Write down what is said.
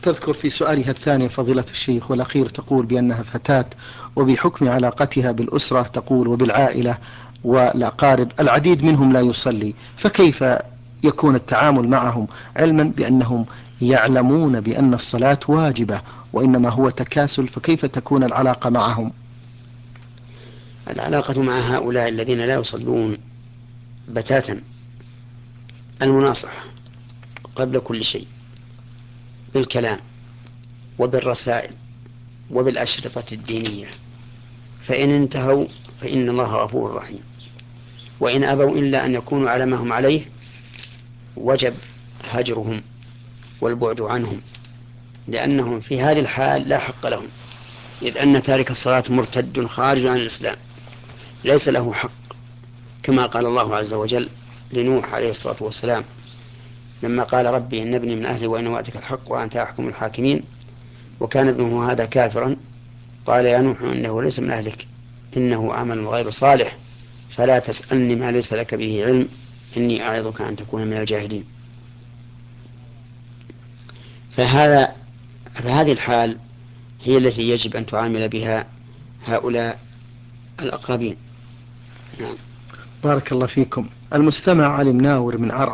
تذكر في سؤالها الثاني فضيلة الشيخ والأخير تقول بأنها فتاة، وبحكم علاقتها بالأسرة تقول وبالعائلة والأقارب العديد منهم لا يصلي، فكيف يكون التعامل معهم علما بأنهم يعلمون بأن الصلاة واجبة وإنما هو تكاسل، فكيف تكون العلاقة معهم؟ العلاقة مع هؤلاء الذين لا يصلون بتاتا المناصحة قبل كل شيء بالكلام وبالرسائل وبالأشرطة الدينية، فإن انتهوا فإن الله غفور رحيم، وإن أبوا إلا أن يكونوا على ما هم عليه وجب هجرهم والبعد عنهم، لأنهم في هذه الحال لا حق لهم، إذ أن تارك الصلاة مرتد خارج عن الإسلام ليس له حق، كما قال الله عز وجل لنوح عليه الصلاة والسلام لما قال ربي إن ابني من أهلي وإن وعدك الحق وأنت أحكم الحاكمين وكان ابنه هذا كافرا، قال يا نوح إنه ليس من أهلك إنه عمل غير صالح فلا تسألني ما ليس لك به علم إني أعظك أن تكون من الجاهلين. فهذه الحال هي التي يجب أن تعامل بها هؤلاء الأقربين. نعم. بارك الله فيكم. المستمع علي مناور من عرعر